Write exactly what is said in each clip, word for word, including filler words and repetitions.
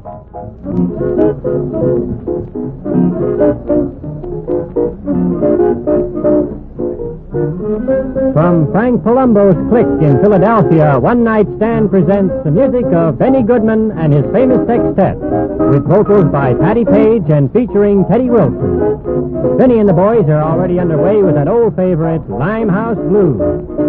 From Frank Palumbo's Click in Philadelphia, One Night Stand presents the music of Benny Goodman and his famous sextet, with vocals by Patti Page and featuring Teddy Wilson. Benny and the boys are already underway with that old favorite, Limehouse Blues.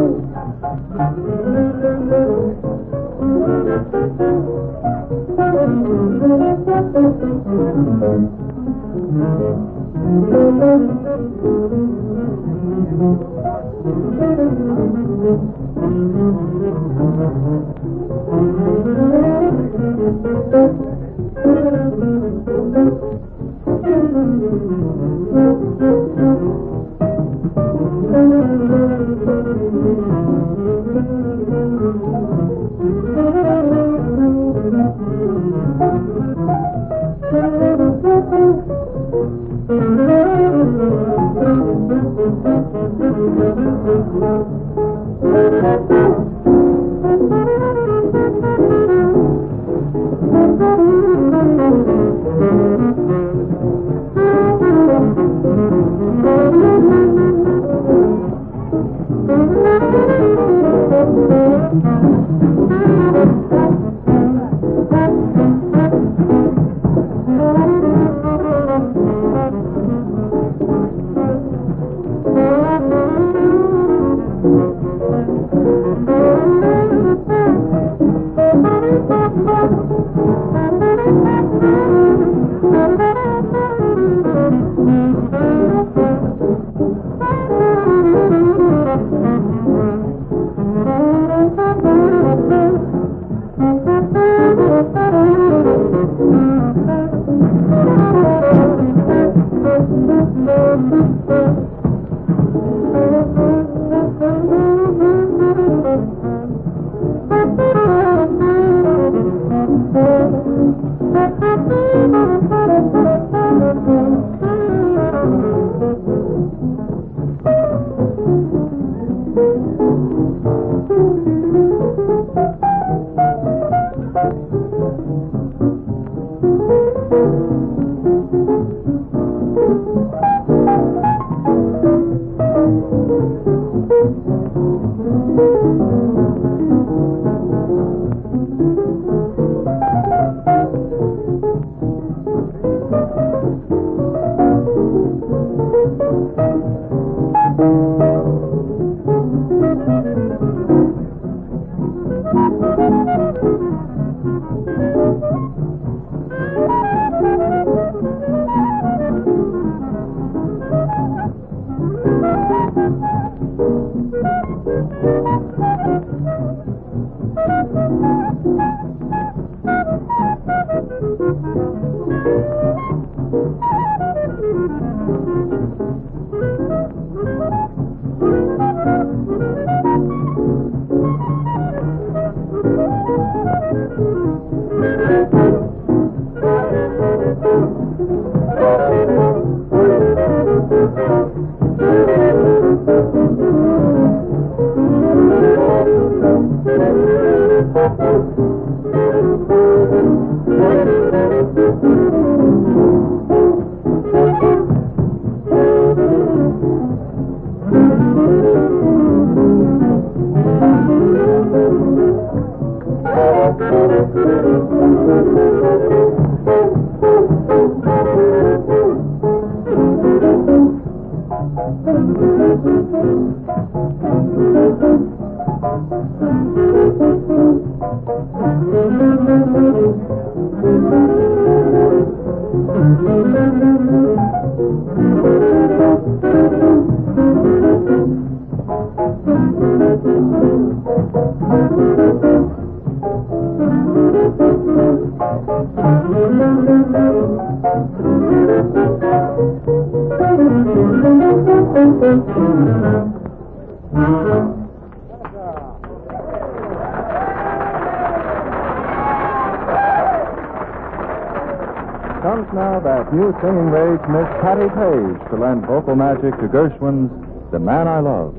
Comes now that new singing rage, Miss Patti Page, to lend vocal magic to Gershwin's The Man I Love.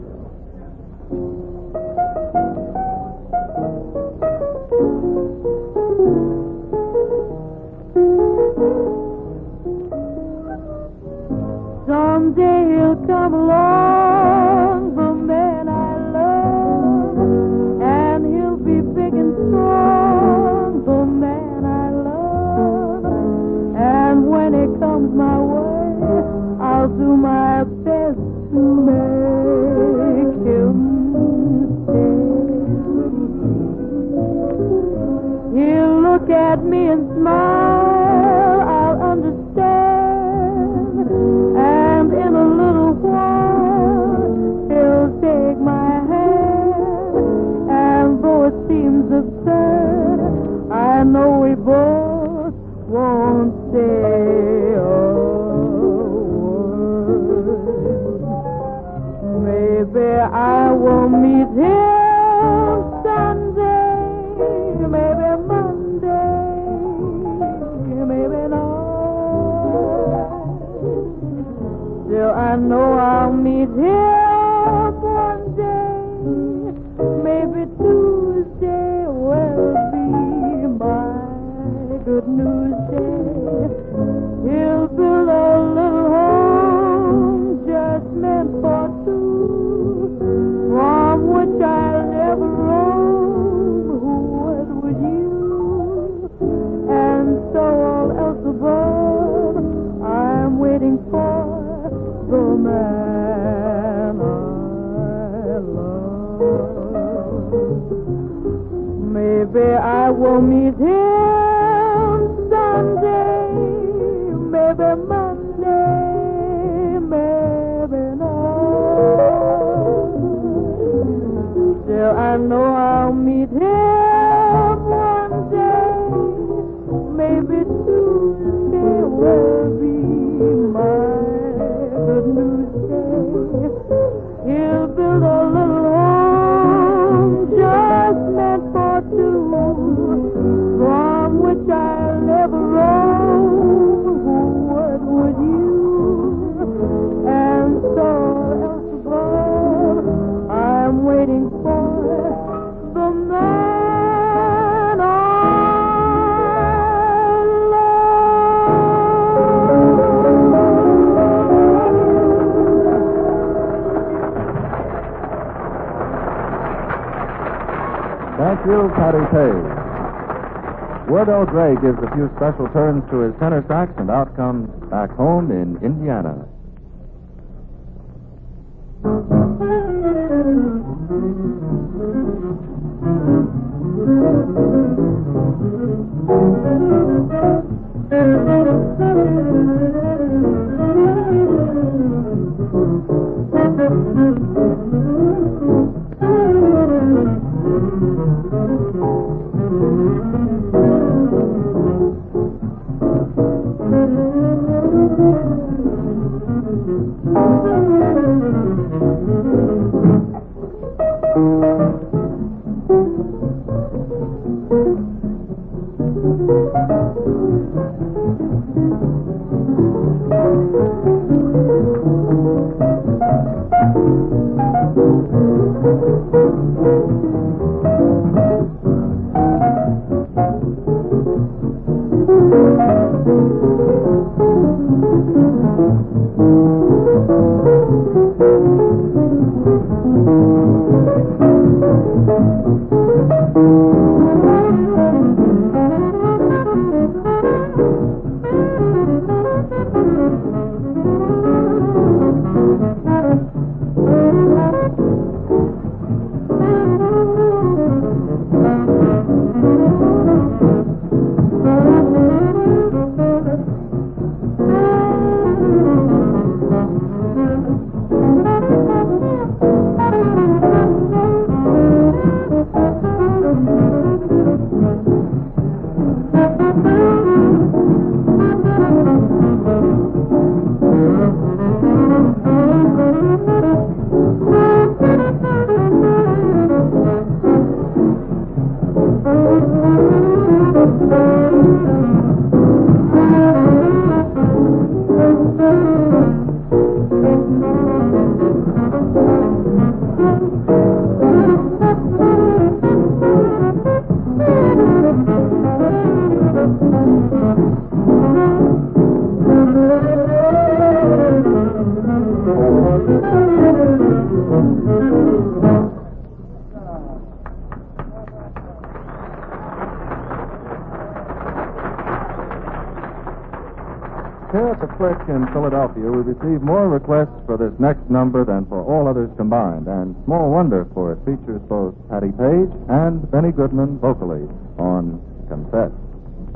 at me and smile, I'll understand. And in a little while, he'll take my hand. And though it seems absurd, I know we both won't say a word. Maybe I will meet him Sunday, maybe Monday, maybe not. Still, I know I'll meet him one day, maybe Tuesday will be my good news day. He'll build a little home just meant for two, from which I'll never roam. Who would with you? And so all else above, I'm waiting for the man I love. Maybe I will meet him Sunday, maybe Monday, maybe not. Still, I know I'll meet him one day, maybe Tuesday will be my good news day. He'll build a little home just meant for two, from which I'll never roam. Who would with you? And so else above, I'm waiting for the man I Thank you, Patty Page. Wardell Gray gives a few special turns to his tenor sax, and out comes Back Home in Indiana. Here at the Click in Philadelphia, we receive more requests for this next number than for all others combined, and small wonder, for it features both Patty Page and Benny Goodman vocally on Confess.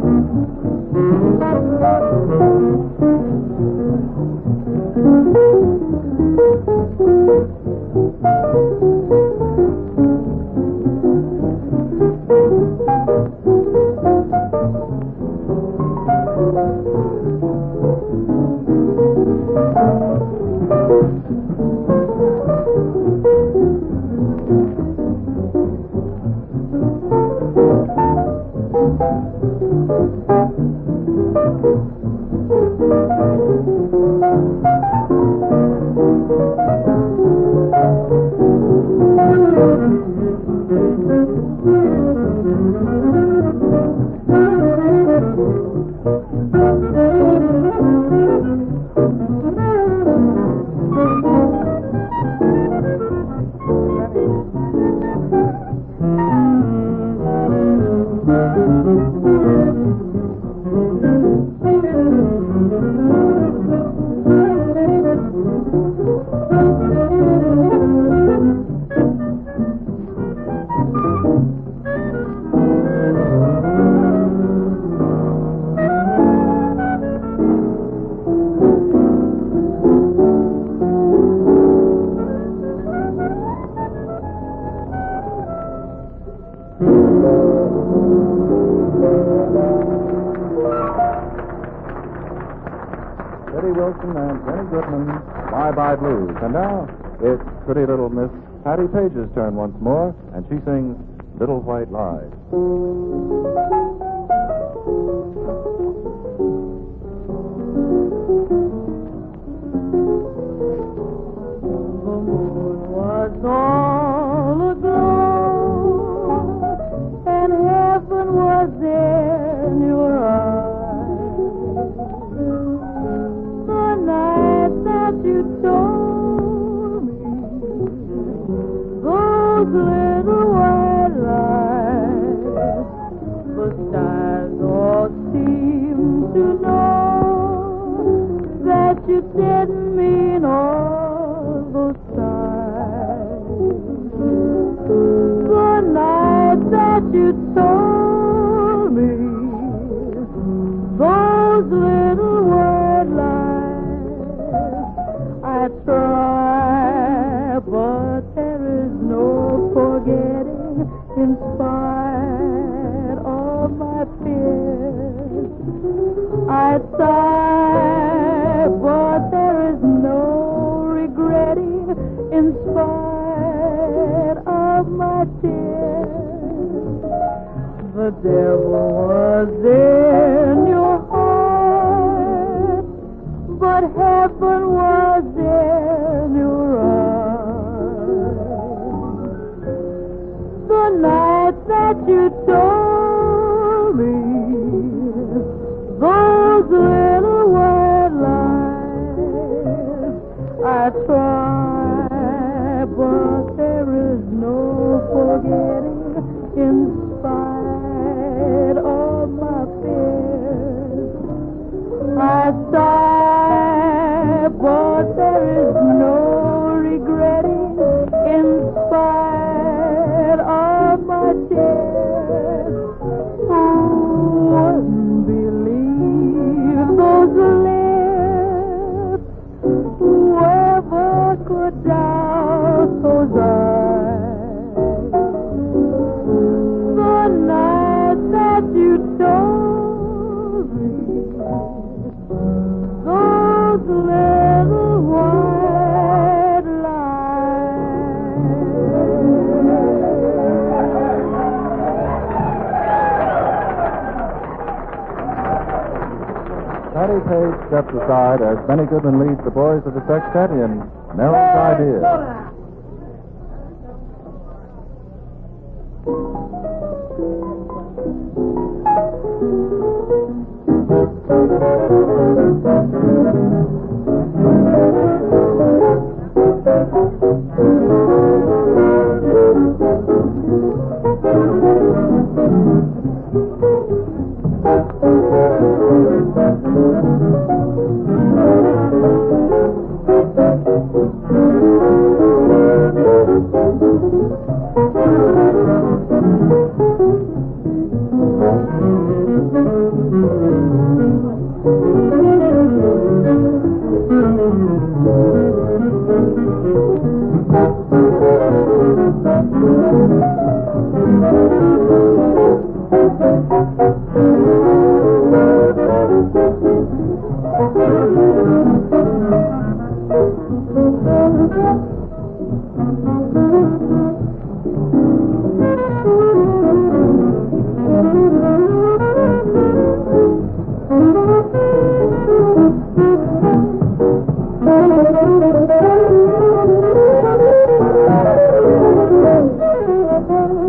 Eddie Wilson and Benny Goodman, Bye Bye Blues. And now it's pretty little Miss Patty Page's turn once more, and she sings Little White Lies. Was all aglow, and heaven was in your eyes. The night that you told me those little white lies, the stars all seemed to know that you didn't mean all those times. The night that you told me those little white lies, I try, but there is no forgetting in spite of my fears. I sigh, but there is no regretting in spite of my tears. The devil was in your heart, but heaven was in your eyes. The night that you told me those little white lies, I try, but there is no forgetting in spite of my fears. I sigh, but there is no regretting in spite of my tears. Who wouldn't believe those lips? Whoever could doubt those eyes? The night that you told me those little white lies. Patty Page steps aside as Benny Goodman leads the boys of the sextet in Nell's Idea.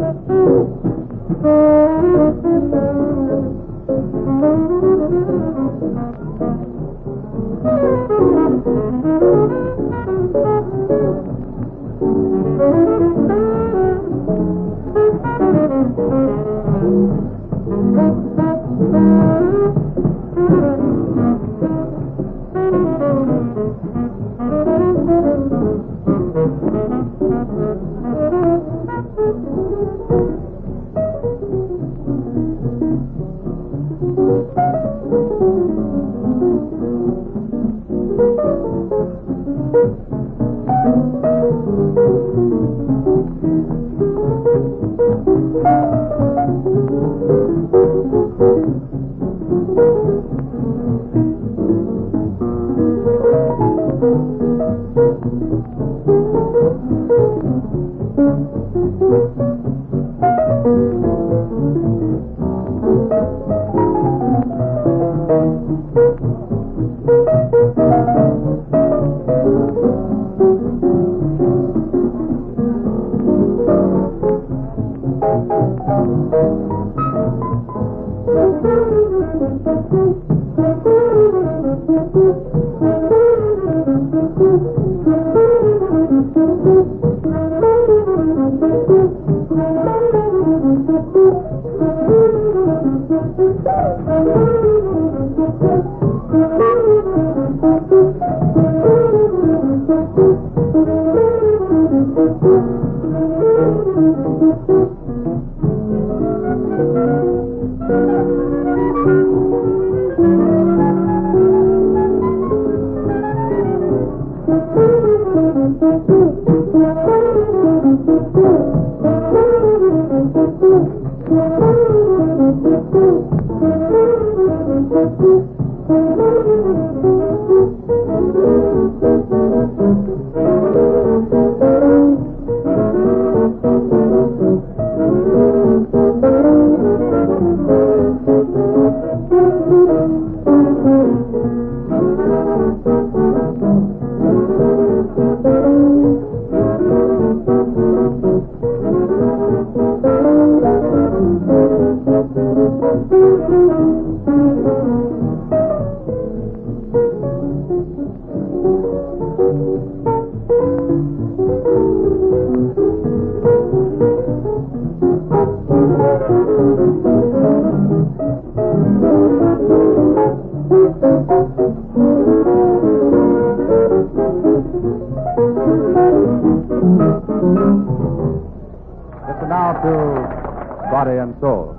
Listen now to Body and Soul.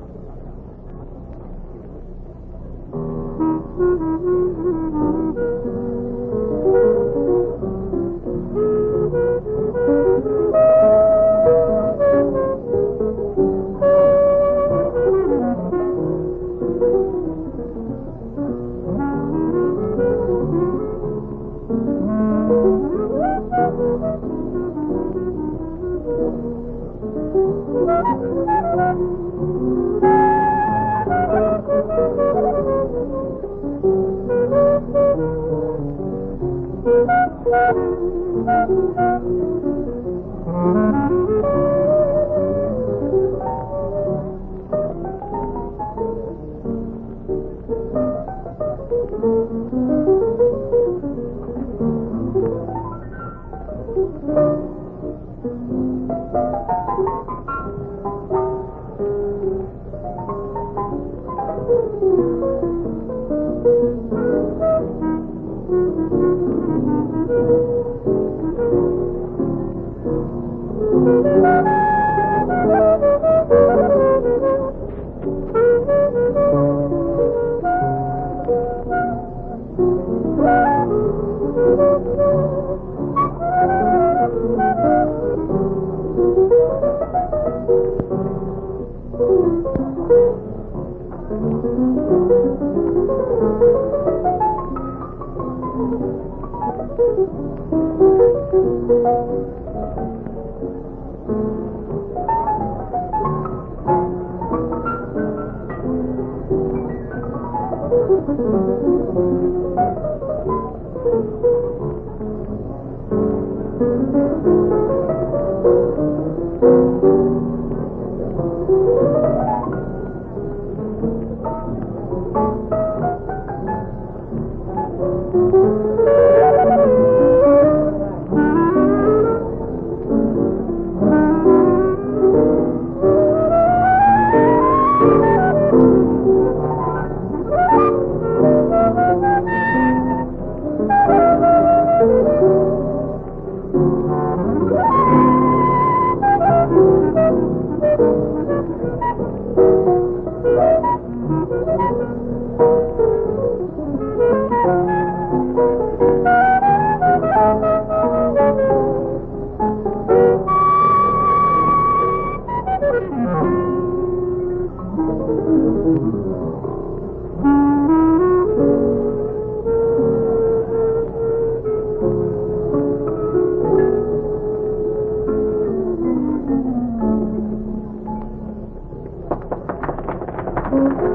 Page.